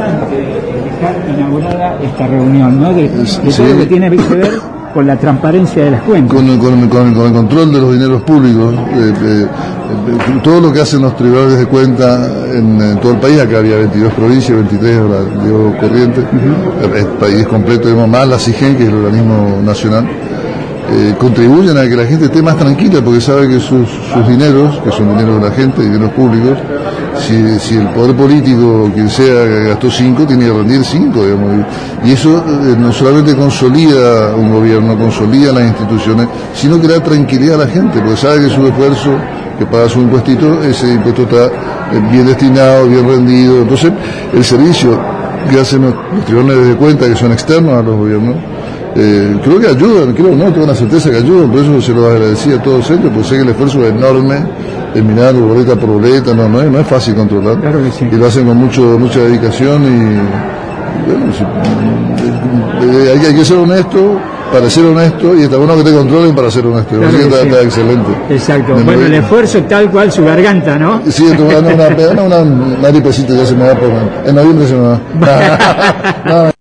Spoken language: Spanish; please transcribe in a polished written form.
importante dejar inaugurada esta reunión, ¿no? De todo lo que tiene que ver con la transparencia de las cuentas. Con el control de los dineros públicos, todo lo que hacen los tribunales de cuenta en todo el país. Acá había 22 provincias, 23 ahora dio corriente, el país completo, digamos, más la CIGEN, que es el organismo nacional, contribuyen a que la gente esté más tranquila, porque sabe que sus dineros, que son dineros de la gente, dineros públicos, si el poder político, quien sea, gastó 5, tiene que rendir 5, digamos. Y eso no solamente consolida un gobierno, consolida las instituciones, sino que da tranquilidad a la gente, porque sabe que su esfuerzo, que paga su impuestito, ese impuesto está bien destinado, bien rendido. Entonces, el servicio que hacen los tribunales de cuenta, que son externos a los gobiernos, creo que ayudan, tengo una certeza que ayudan, por eso se lo agradecía a todos ellos, porque sé que el esfuerzo es enorme, mirando boleta por boleta, no es fácil controlar. Claro que sí. Y lo hacen con mucha dedicación y bueno, hay que ser honesto para ser honesto, y está bueno que te controlen para ser honesto. Claro que está sí. Excelente. Exacto. Bueno, el esfuerzo tal cual su garganta, ¿no? Sí, una gripecita ya se me va en noviembre se me va. No,